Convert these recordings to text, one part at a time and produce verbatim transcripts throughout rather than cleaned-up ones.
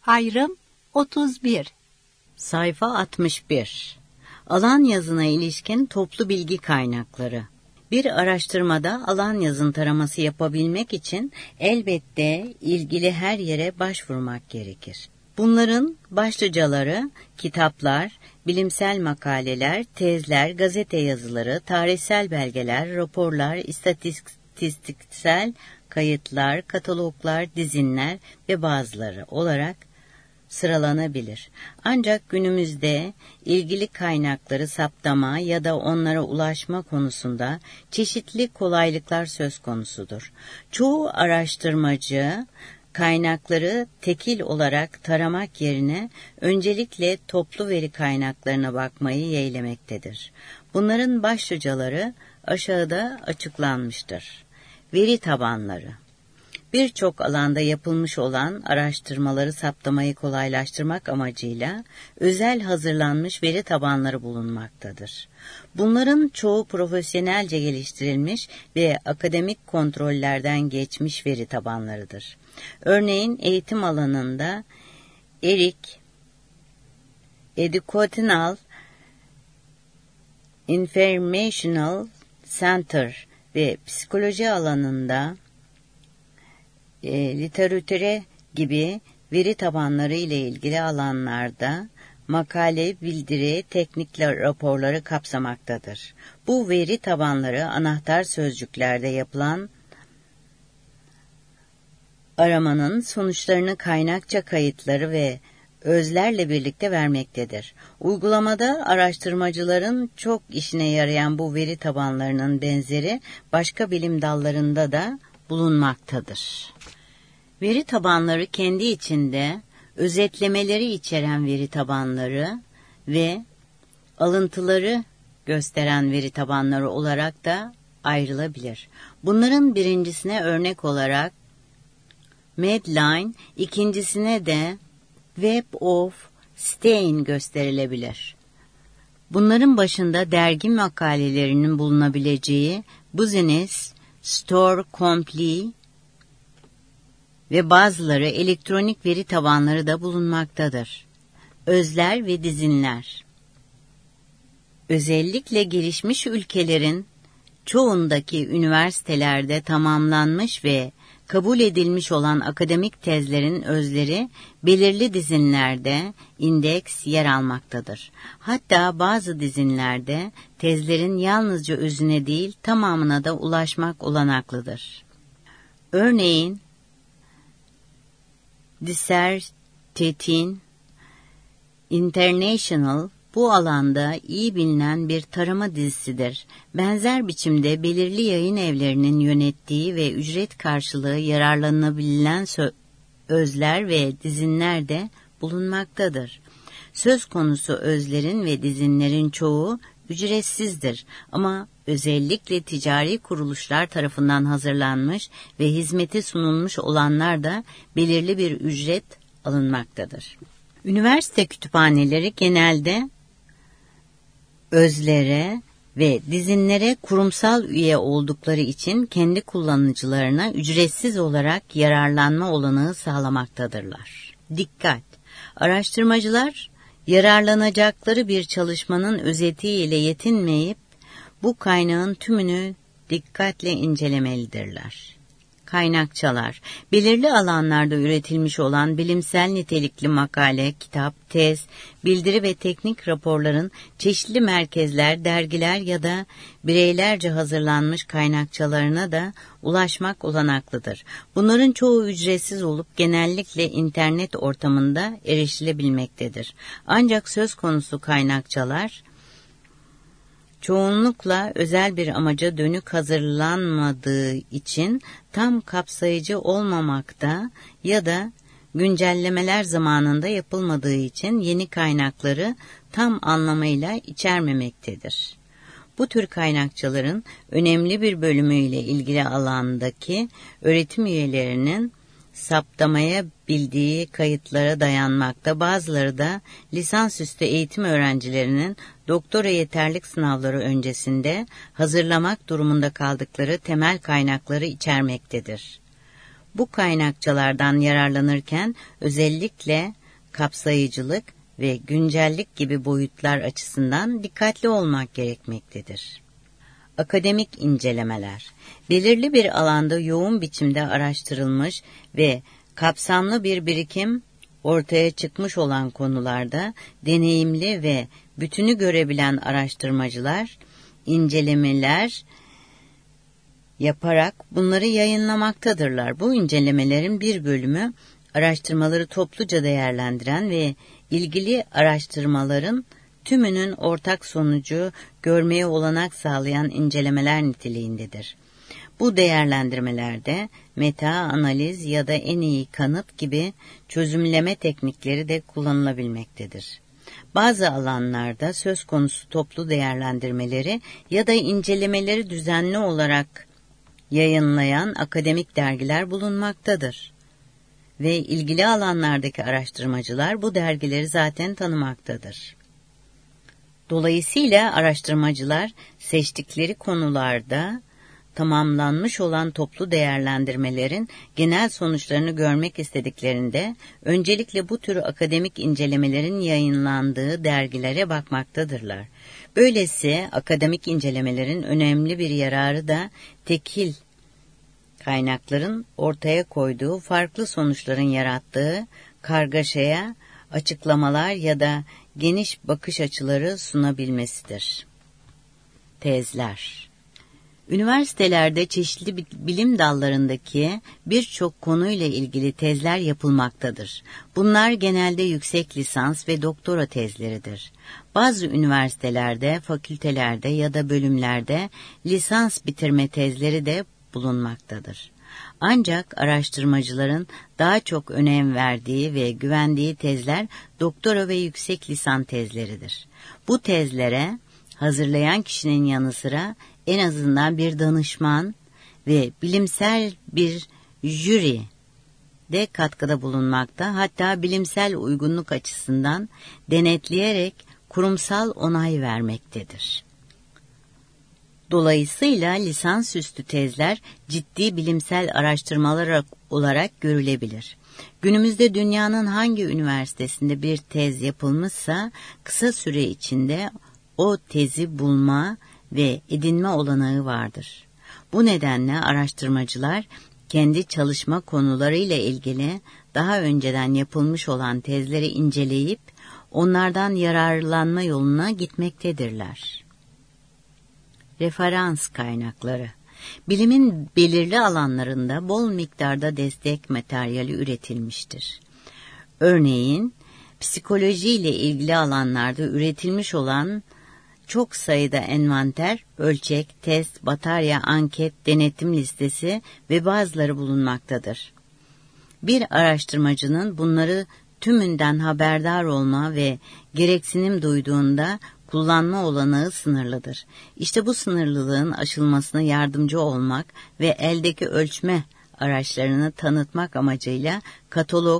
Ayrım otuz bir. Sayfa altmış bir. Alan yazına ilişkin toplu bilgi kaynakları. Bir araştırmada alan yazın taraması yapabilmek için elbette ilgili her yere başvurmak gerekir. Bunların başlıcaları kitaplar, bilimsel makaleler, tezler, gazete yazıları, tarihsel belgeler, raporlar, istatistiksel kayıtlar, kataloglar, dizinler ve bazıları olarak sıralanabilir. Ancak günümüzde ilgili kaynakları saptama ya da onlara ulaşma konusunda çeşitli kolaylıklar söz konusudur. Çoğu araştırmacı kaynakları tekil olarak taramak yerine öncelikle toplu veri kaynaklarına bakmayı yeğlemektedir. Bunların başlıcaları aşağıda açıklanmıştır. Veri tabanları. Birçok alanda yapılmış olan araştırmaları saptamayı kolaylaştırmak amacıyla özel hazırlanmış veri tabanları bulunmaktadır. Bunların çoğu profesyonelce geliştirilmiş ve akademik kontrollerden geçmiş veri tabanlarıdır. Örneğin eğitim alanında ERIC, Educational Informational Center ve psikoloji alanında E, literatüre gibi veri tabanları ile ilgili alanlarda makale, bildiri, teknik raporları kapsamaktadır. Bu veri tabanları anahtar sözcüklerde yapılan aramanın sonuçlarını kaynakça kayıtları ve özlerle birlikte vermektedir. Uygulamada araştırmacıların çok işine yarayan bu veri tabanlarının benzeri başka bilim dallarında da bulunmaktadır. Veri tabanları kendi içinde özetlemeleri içeren veri tabanları ve alıntıları gösteren veri tabanları olarak da ayrılabilir. Bunların birincisine örnek olarak Medline, ikincisine de Web of Stein gösterilebilir. Bunların başında dergi makalelerinin bulunabileceği Business Store Complete ve bazıları elektronik veri tabanları da bulunmaktadır. Özler ve dizinler. Özellikle gelişmiş ülkelerin çoğundaki üniversitelerde tamamlanmış ve kabul edilmiş olan akademik tezlerin özleri belirli dizinlerde indeks yer almaktadır. Hatta bazı dizinlerde tezlerin yalnızca özüne değil tamamına da ulaşmak olanaklıdır. Örneğin Dissertation International bu alanda iyi bilinen bir tarama dizisidir. Benzer biçimde belirli yayın evlerinin yönettiği ve ücret karşılığı yararlanabilen özler ve dizinler de bulunmaktadır. Söz konusu özlerin ve dizinlerin çoğu ücretsizdir ama özellikle ticari kuruluşlar tarafından hazırlanmış ve hizmete sunulmuş olanlar da belirli bir ücret alınmaktadır. Üniversite kütüphaneleri genelde özlere ve dizinlere kurumsal üye oldukları için kendi kullanıcılarına ücretsiz olarak yararlanma olanağı sağlamaktadırlar. Dikkat! Araştırmacılar yararlanacakları bir çalışmanın özetiyle yetinmeyip bu kaynağın tümünü dikkatle incelemelidirler. Kaynakçalar, belirli alanlarda üretilmiş olan bilimsel nitelikli makale, kitap, tez, bildiri ve teknik raporların çeşitli merkezler, dergiler ya da bireylerce hazırlanmış kaynakçalarına da ulaşmak olanaklıdır. Bunların çoğu ücretsiz olup genellikle internet ortamında erişilebilmektedir. Ancak söz konusu kaynakçalar çoğunlukla özel bir amaca dönük hazırlanmadığı için tam kapsayıcı olmamakta ya da güncellemeler zamanında yapılmadığı için yeni kaynakları tam anlamıyla içermemektedir. Bu tür kaynakçaların önemli bir bölümüyle ilgili alandaki öğretim üyelerinin saptamaya bildiği kayıtlara dayanmakta, bazıları da lisansüstü eğitim öğrencilerinin doktora yeterlik sınavları öncesinde hazırlamak durumunda kaldıkları temel kaynakları içermektedir. Bu kaynakçalardan yararlanırken özellikle kapsayıcılık ve güncellik gibi boyutlar açısından dikkatli olmak gerekmektedir. Akademik incelemeler, belirli bir alanda yoğun biçimde araştırılmış ve kapsamlı bir birikim ortaya çıkmış olan konularda deneyimli ve bütünü görebilen araştırmacılar, incelemeler yaparak bunları yayınlamaktadırlar. Bu incelemelerin bir bölümü araştırmaları topluca değerlendiren ve ilgili araştırmaların tümünün ortak sonucu görmeye olanak sağlayan incelemeler niteliğindedir. Bu değerlendirmelerde meta-analiz ya da en iyi kanıt gibi çözümleme teknikleri de kullanılabilmektedir. Bazı alanlarda söz konusu toplu değerlendirmeleri ya da incelemeleri düzenli olarak yayınlayan akademik dergiler bulunmaktadır. Ve ilgili alanlardaki araştırmacılar bu dergileri zaten tanımaktadır. Dolayısıyla araştırmacılar seçtikleri konularda tamamlanmış olan toplu değerlendirmelerin genel sonuçlarını görmek istediklerinde öncelikle bu tür akademik incelemelerin yayınlandığı dergilere bakmaktadırlar. Böylesi akademik incelemelerin önemli bir yararı da tekil kaynakların ortaya koyduğu farklı sonuçların yarattığı kargaşaya açıklamalar ya da geniş bakış açıları sunabilmesidir. Tezler. Üniversitelerde çeşitli bilim dallarındaki birçok konuyla ilgili tezler yapılmaktadır. Bunlar genelde yüksek lisans ve doktora tezleridir. Bazı üniversitelerde, fakültelerde ya da bölümlerde lisans bitirme tezleri de bulunmaktadır. Ancak araştırmacıların daha çok önem verdiği ve güvendiği tezler doktora ve yüksek lisans tezleridir. Bu tezlere hazırlayan kişinin yanı sıra en azından bir danışman ve bilimsel bir jüri de katkıda bulunmakta, hatta bilimsel uygunluk açısından denetleyerek kurumsal onay vermektedir. Dolayısıyla lisansüstü tezler ciddi bilimsel araştırmalar olarak görülebilir. Günümüzde dünyanın hangi üniversitesinde bir tez yapılmışsa kısa süre içinde o tezi bulma ve edinme olanağı vardır. Bu nedenle araştırmacılar kendi çalışma konularıyla ilgili daha önceden yapılmış olan tezleri inceleyip onlardan yararlanma yoluna gitmektedirler. Referans kaynakları. Bilimin belirli alanlarında bol miktarda destek materyali üretilmiştir. Örneğin, psikoloji ile ilgili alanlarda üretilmiş olan çok sayıda envanter, ölçek, test, batarya, anket, denetim listesi ve bazıları bulunmaktadır. Bir araştırmacının bunları tümünden haberdar olma ve gereksinim duyduğunda kullanma olanağı sınırlıdır. İşte bu sınırlılığın aşılmasına yardımcı olmak ve eldeki ölçme araçlarını tanıtmak amacıyla katalog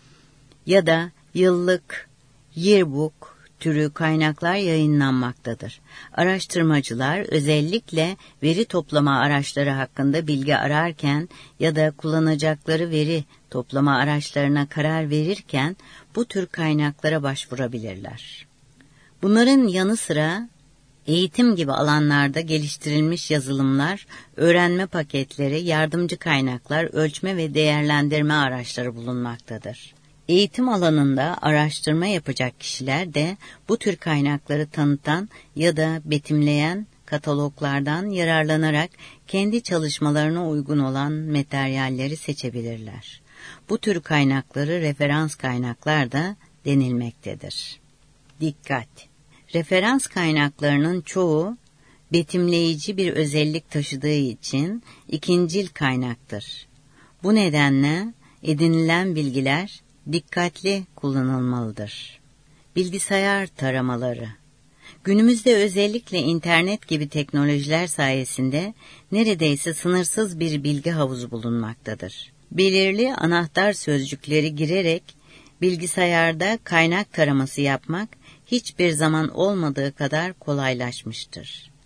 ya da yıllık yearbook türü kaynaklar yayınlanmaktadır. Araştırmacılar özellikle veri toplama araçları hakkında bilgi ararken ya da kullanacakları veri toplama araçlarına karar verirken bu tür kaynaklara başvurabilirler. Bunların yanı sıra eğitim gibi alanlarda geliştirilmiş yazılımlar, öğrenme paketleri, yardımcı kaynaklar, ölçme ve değerlendirme araçları bulunmaktadır. Eğitim alanında araştırma yapacak kişiler de bu tür kaynakları tanıtan ya da betimleyen kataloglardan yararlanarak kendi çalışmalarına uygun olan materyalleri seçebilirler. Bu tür kaynakları referans kaynaklar da denilmektedir. Dikkat! Referans kaynaklarının çoğu betimleyici bir özellik taşıdığı için ikincil kaynaktır. Bu nedenle edinilen bilgiler dikkatli kullanılmalıdır. Bilgisayar taramaları. Günümüzde özellikle internet gibi teknolojiler sayesinde neredeyse sınırsız bir bilgi havuzu bulunmaktadır. Belirli anahtar sözcükleri girerek bilgisayarda kaynak taraması yapmak hiçbir zaman olmadığı kadar kolaylaşmıştır.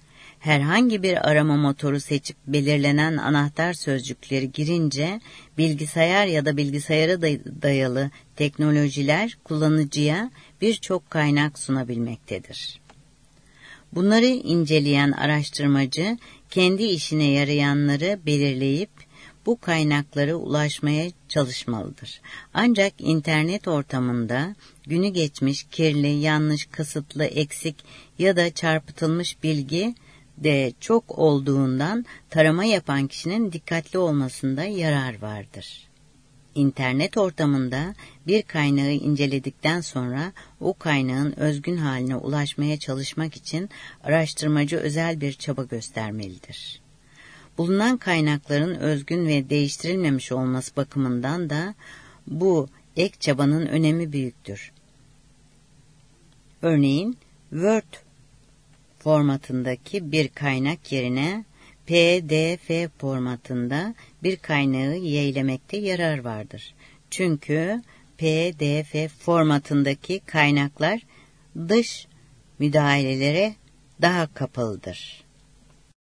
Herhangi bir arama motoru seçip belirlenen anahtar sözcükleri girince bilgisayar ya da bilgisayara dayalı teknolojiler kullanıcıya birçok kaynak sunabilmektedir. Bunları inceleyen araştırmacı kendi işine yarayanları belirleyip bu kaynaklara ulaşmaya çalışmalıdır. Ancak internet ortamında günü geçmiş, kirli, yanlış, kasıtlı, eksik ya da çarpıtılmış bilgi de çok olduğundan tarama yapan kişinin dikkatli olmasında yarar vardır. İnternet ortamında bir kaynağı inceledikten sonra o kaynağın özgün haline ulaşmaya çalışmak için araştırmacı özel bir çaba göstermelidir. Bulunan kaynakların özgün ve değiştirilmemiş olması bakımından da bu ek çabanın önemi büyüktür. Örneğin Word formatındaki bir kaynak yerine P D F formatında bir kaynağı yeğlemekte yarar vardır. Çünkü P D F formatındaki kaynaklar dış müdahalelere daha kapalıdır.